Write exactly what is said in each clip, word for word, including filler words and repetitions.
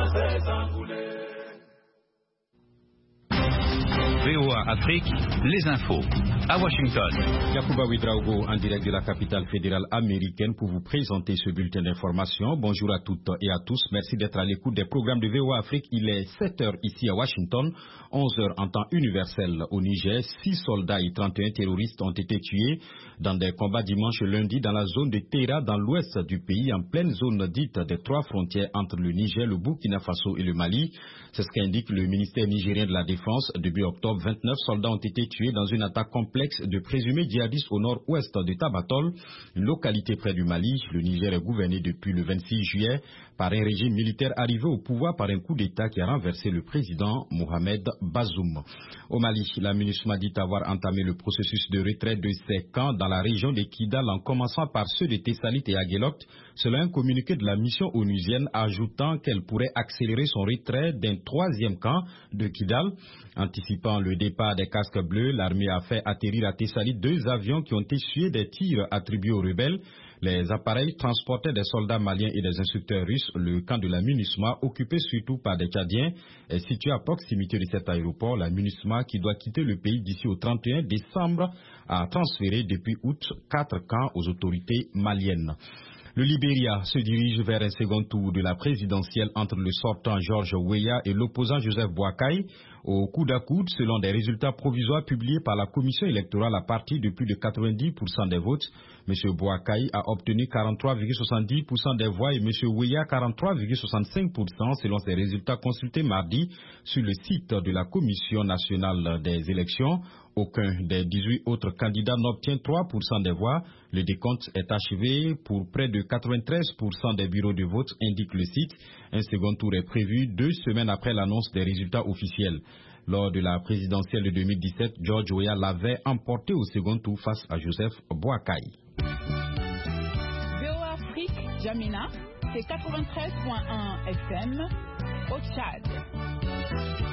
V O A Afrique, les infos. À Washington. Yacouba Ouedraogo en direct de la capitale fédérale américaine pour vous présenter ce bulletin d'information. Bonjour à toutes et à tous. Merci d'être à l'écoute des programmes de V O A Afrique. Il est sept heures ici à Washington, onze heures en temps universel au Niger. Six soldats et trente et un terroristes ont été tués dans des combats dimanche et lundi dans la zone de Teira, dans l'ouest du pays, en pleine zone dite des trois frontières entre le Niger, le Burkina Faso et le Mali. C'est ce qu'indique le ministère nigérien de la Défense. Début octobre, vingt-neuf soldats ont été tués dans une attaque complexe de présumés djihadistes au nord-ouest de Tabatol, une localité près du Mali. Le Niger est gouverné depuis le vingt-six juillet par un régime militaire arrivé au pouvoir par un coup d'État qui a renversé le président Mohamed Bazoum. Au Mali, la MINUSMA dit avoir entamé le processus de retraite de ses camps dans la région de Kidal en commençant par ceux de Tessalit et Aguelot, selon un communiqué de la mission onusienne ajoutant qu'elle pourrait accélérer son retrait d'un troisième camp de Kidal. Anticipant le départ des casques bleus, l'armée a fait atterrir à Tessalit deux avions qui ont essuyé des tirs attribués aux rebelles. Les appareils transportaient des soldats maliens et des instructeurs russes. Le camp de la MINUSMA, occupé surtout par des Tchadiens, est situé à proximité de cet aéroport. La MINUSMA, qui doit quitter le pays d'ici au trente et un décembre, a transféré depuis août quatre camps aux autorités maliennes. Le Libéria se dirige vers un second tour de la présidentielle entre le sortant George Weah et l'opposant Joseph Boakai, au coude à coude selon des résultats provisoires publiés par la commission électorale à partir de plus de quatre-vingt-dix pour cent des votes. M. Boakai a obtenu quarante-trois virgule soixante-dix pour cent des voix et M. Weah quarante-trois virgule soixante-cinq pour cent selon ces résultats consultés mardi sur le site de la Commission nationale des élections. Aucun des dix-huit autres candidats n'obtient trois pour cent des voix. Le décompte est achevé pour près de quatre-vingt-treize pour cent des bureaux de vote, indique le site. Un second tour est prévu deux semaines après l'annonce des résultats officiels. Lors de la présidentielle de deux mille dix-sept, George Weah l'avait emporté au second tour face à Joseph Boakai. V O A Afrique, Jamina, c'est quatre-vingt-treize virgule un F M au Tchad.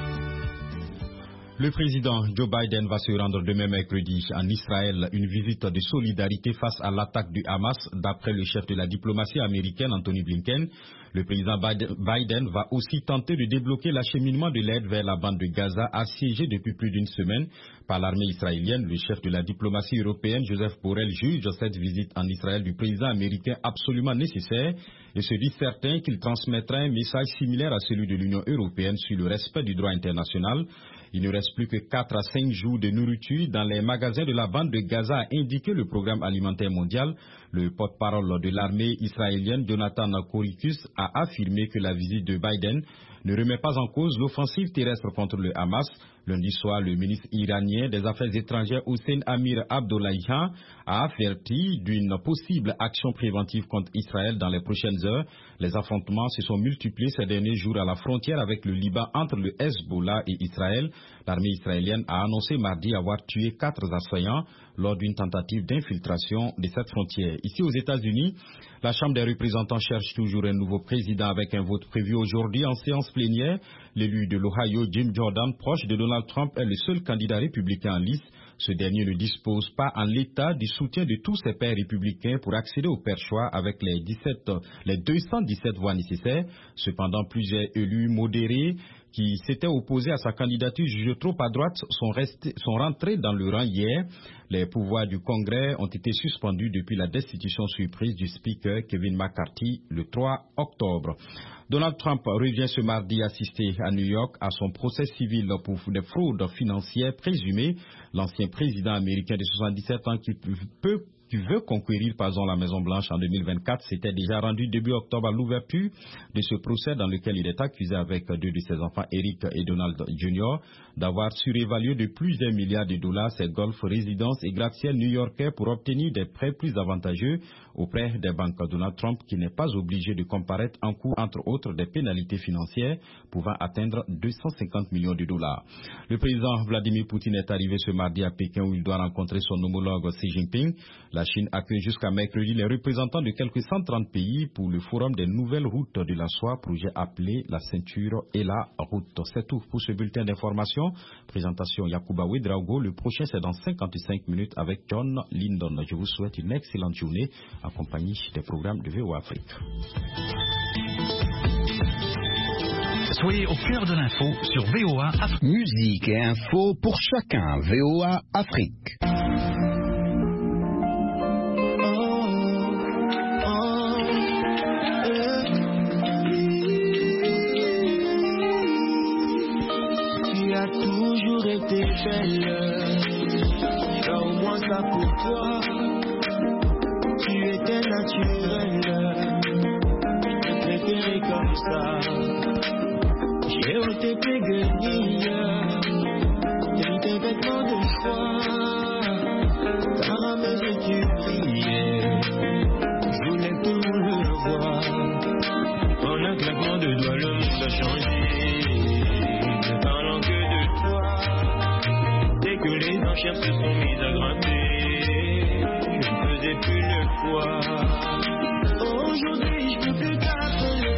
Le président Joe Biden va se rendre demain mercredi en Israël, une visite de solidarité face à l'attaque du Hamas, d'après le chef de la diplomatie américaine Anthony Blinken. Le président Biden va aussi tenter de débloquer l'acheminement de l'aide vers la bande de Gaza, assiégée depuis plus d'une semaine par l'armée israélienne. Le chef de la diplomatie européenne, Joseph Borrell, juge cette visite en Israël du président américain absolument nécessaire et se dit certain qu'il transmettra un message similaire à celui de l'Union européenne sur le respect du droit international. Il ne reste plus que quatre à cinq jours de nourriture dans les magasins de la bande de Gaza, a indiqué le programme alimentaire mondial. Le porte-parole de l'armée israélienne, Jonathan Koricus, a affirmé que la visite de Biden ne remet pas en cause l'offensive terrestre contre le Hamas. Lundi soir, le ministre iranien des Affaires étrangères Hossein Amir Abdollahian a averti d'une possible action préventive contre Israël dans les prochaines heures. Les affrontements se sont multipliés ces derniers jours à la frontière avec le Liban entre le Hezbollah et Israël. L'armée israélienne a annoncé mardi avoir tué quatre assaillants lors d'une tentative d'infiltration de cette frontière. Ici aux États-Unis, la Chambre des représentants cherche toujours un nouveau président avec un vote prévu aujourd'hui en séance plénière. L'élu de l'Ohio, Jim Jordan, proche de Donald Trump, est le seul candidat républicain en lice. Ce dernier ne dispose pas en l'état du soutien de tous ses pairs républicains pour accéder au perchoir avec les, dix-sept, les deux cent dix-sept voix nécessaires. Cependant, plusieurs élus modérés qui s'étaient opposés à sa candidature jugée trop à droite sont, restés, sont rentrés dans le rang hier. Les pouvoirs du Congrès ont été suspendus depuis la destitution surprise du speaker Kevin McCarthy le trois octobre. Donald Trump revient ce mardi assister à New York à son procès civil pour des fraudes financières présumées. L'ancien président américain de soixante-dix-sept ans qui peut qui veut conquérir pardon, la Maison-Blanche en deux mille vingt-quatre, s'était déjà rendu début octobre à l'ouverture de ce procès dans lequel il est accusé avec deux de ses enfants, Eric et Donald junior, d'avoir surévalué de plusieurs milliards de dollars ses golf, résidences et gratte-ciel new-yorkais pour obtenir des prêts plus avantageux auprès des banques. Donald Trump, qui n'est pas obligé de comparaître, encourt entre autres des pénalités financières pouvant atteindre deux cent cinquante millions de dollars. Le président Vladimir Poutine est arrivé ce mardi à Pékin où il doit rencontrer son homologue Xi Jinping. La Chine accueille jusqu'à mercredi les représentants de quelques cent trente pays pour le forum des nouvelles routes de la soie, projet appelé la ceinture et la route. C'est tout pour ce bulletin d'information. Présentation Yacouba Ouedraogo. Le prochain c'est dans cinquante-cinq minutes avec John Lindon. Je vous souhaite une excellente journée en compagnie des programmes de V O A Afrique. Soyez au cœur de l'info sur V O A Afrique. Musique et info pour chacun. V O A Afrique. Tu as toujours été belle, car au moins ça pour toi. Tu étais naturelle, préférée comme ça. J'ai ôté tes guenilles, mis tes vêtements de choix. Ta ramène et tu brillais, je voulais que tout le monde le voie. En un claquement de doigts, le monde a changé, ne parlant que de toi. Dès que les enchères se sont mises à grimper, je ne faisais plus le poids. Aujourd'hui, je peux plus t'appeler.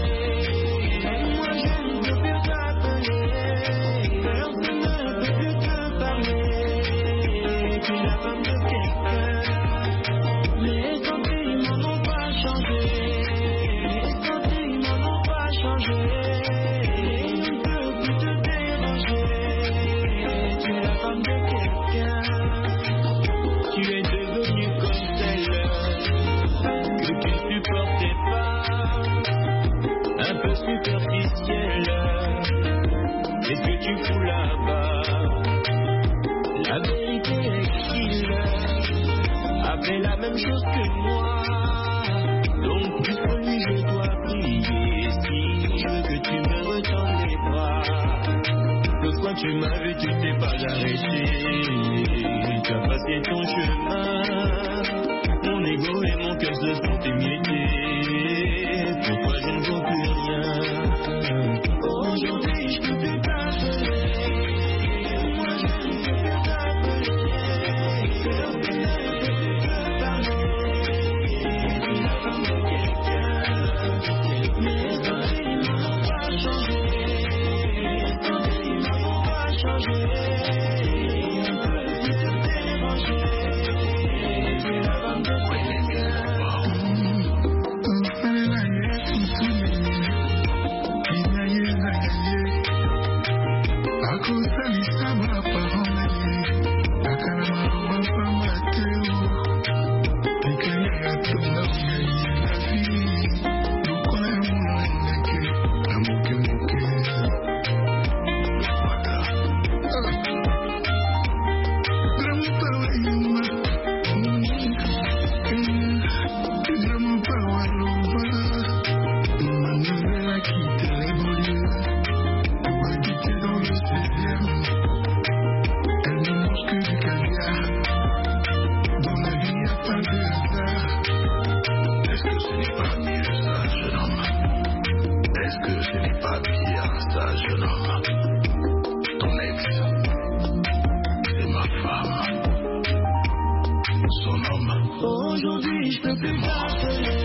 Qu'est-ce que tu fous là-bas? La vérité est qu'il a fait la même chose que moi. Donc plus que lui je dois prier. Si je veux que tu me retends les bras. L'autre fois tu m'as vu, tu t'es pas arrêté. Tu as passé ton chemin. Mon ego et mon cœur se sont émiettés. Pour toi je ne vaux plus rien. Aujourd'hui je peux plus t'appeler. Moi je ne peux plus t'appeler. C'est un peu de parler. Tu n'as pas de quelqu'un. Mais quand ils m'ont pas changé, quand ils m'ont pas changé, on peut plus te déranger. Tu n'as pas de aujourd'hui je peux plus t'appeler.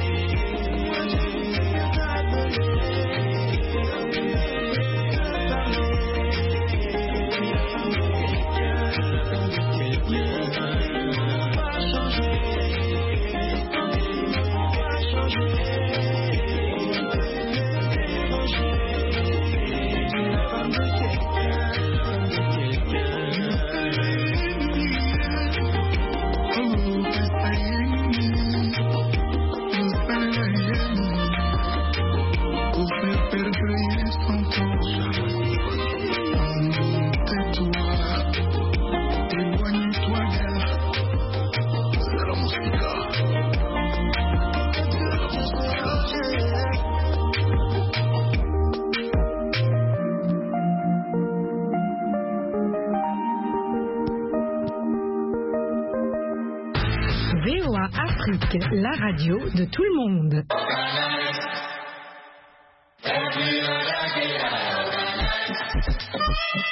V O A Afrique, la radio de tout le monde. Every